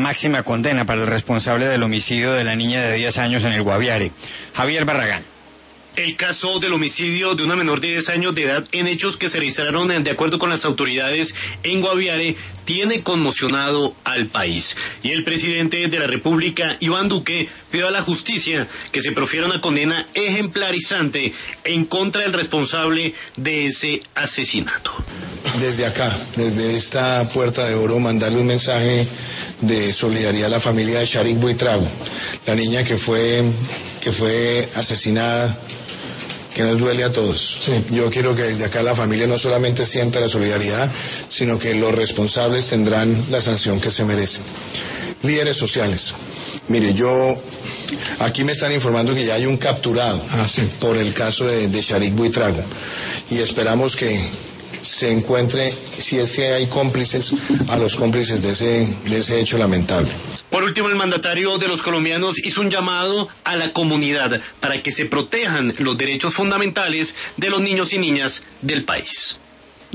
máxima condena para el responsable del homicidio de la niña de 10 años en el Guaviare. Javier Barragán. El caso del homicidio de una menor de 10 años de edad en hechos que se registraron de acuerdo con las autoridades en Guaviare tiene conmocionado al país. Y el presidente de la República, Iván Duque, pidió a la justicia que se profiera una condena ejemplarizante en contra del responsable de ese asesinato. Desde acá, desde esta Puerta de Oro, mandarle un mensaje de solidaridad a la familia de Sharik Buitrago, la niña que fue asesinada, que nos duele a todos. Sí. Yo quiero que desde acá la familia no solamente sienta la solidaridad, sino que los responsables tendrán la sanción que se merecen. Líderes sociales. Mire, aquí me están informando que ya hay un capturado por el caso de Sharik Buitrago, y esperamos que se encuentre, si es que hay cómplices, a los cómplices de ese hecho lamentable. Por último, el mandatario de los colombianos hizo un llamado a la comunidad para que se protejan los derechos fundamentales de los niños y niñas del país.